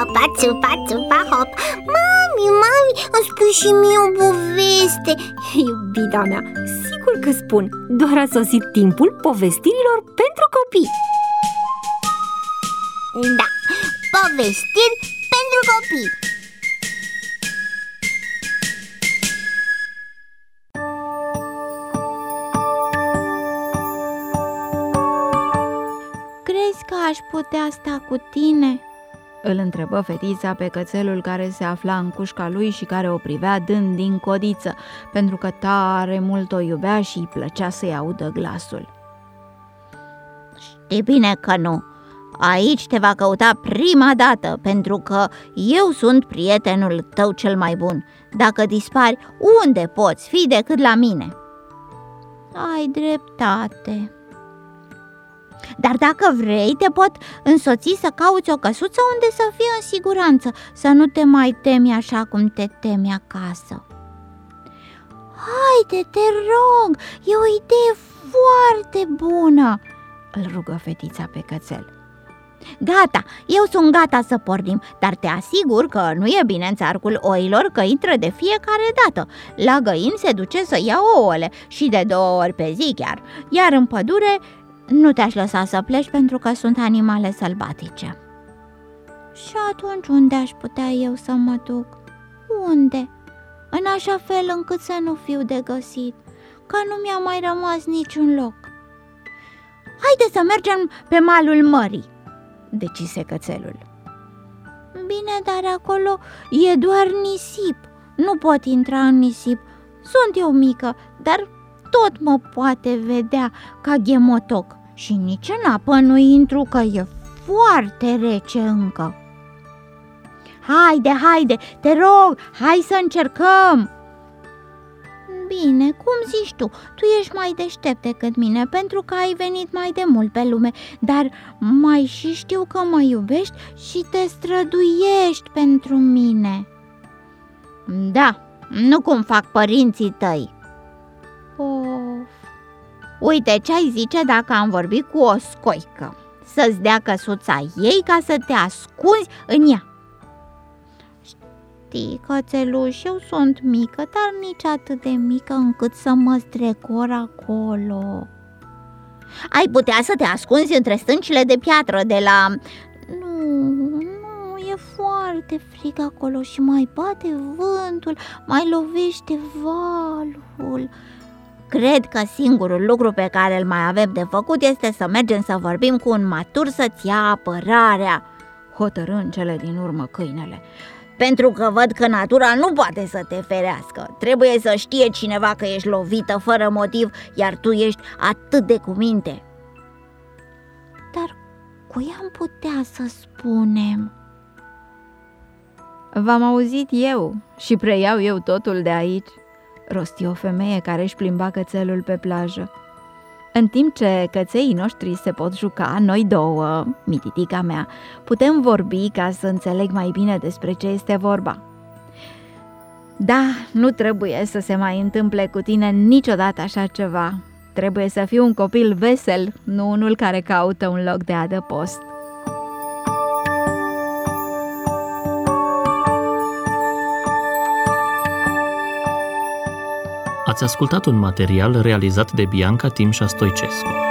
țupa, țupa, țupa, hop. Mami, îmi spui și mie o poveste. Iubita mea, sigur că spun. Doar a sosit timpul povestirilor pentru copii. Da, povestiri pentru copii. Crezi că aș putea sta cu tine? Îl întrebă fetița pe cățelul care se afla în cușca lui și care o privea dând din codiță, pentru că tare mult o iubea și îi plăcea să-i audă glasul. Știi bine că nu. Aici te va căuta prima dată, pentru că eu sunt prietenul tău cel mai bun. Dacă dispari, unde poți fi decât la mine? Ai dreptate. Dar dacă vrei, te pot însoți să cauți o căsuță unde să fii în siguranță, să nu te mai temi așa cum te temi acasă. Haide, te rog, e o idee foarte bună, îl rugă fetița pe cățel. Gata, eu sunt gata să pornim, dar te asigur că nu e bine în țarcul oilor, că intră de fiecare dată. La găini se duce să ia ouăle și de 2 ori pe zi chiar, iar în pădure nu te-aș lăsa să pleci pentru că sunt animale sălbatice. Și atunci unde aș putea eu să mă duc? Unde? În așa fel încât să nu fiu de găsit, că nu mi-a mai rămas niciun loc. Haide să mergem pe malul mării, decise cățelul. Bine, dar acolo e doar nisip. Nu pot intra în nisip. Sunt eu mică, dar tot mă poate vedea ca ghemotoc. Și nici în apă nu intru, că e foarte rece încă. Haide, te rog, hai să încercăm. Bine, cum zici tu ești mai deștept decât mine, pentru că ai venit mai de mult pe lume, dar mai și știu că mă iubești și te străduiești pentru mine. Da, nu cum fac părinții tăi. Of. Uite, ce-ai zice dacă am vorbit cu o scoică să-ți dea căsuța ei ca să te ascunzi în ea? Știi, cățeluș, eu sunt mică, dar nici atât de mică încât să mă strecor acolo. Ai putea să te ascunzi între stâncile de piatră de la... Nu, e foarte frig acolo și mai bate vântul, mai lovește valul. Cred că singurul lucru pe care îl mai avem de făcut este să mergem să vorbim cu un matur să-ți ia apărarea, hotărâ în cele din urmă câinele. Pentru că văd că natura nu poate să te ferească. Trebuie să știe cineva că ești lovită fără motiv, iar tu ești atât de cuminte. Dar cui am putea să spunem? V-am auzit eu și preiau eu totul de aici, rosti o femeie care își plimba cățelul pe plajă. În timp ce căței noștri se pot juca, noi două, mititica mea, putem vorbi ca să înțeleg mai bine despre ce este vorba. Da, nu trebuie să se mai întâmple cu tine niciodată așa ceva. Trebuie să fii un copil vesel, nu unul care caută un loc de adăpost. Ați ascultat un material realizat de Bianca Timșa Stoicescu.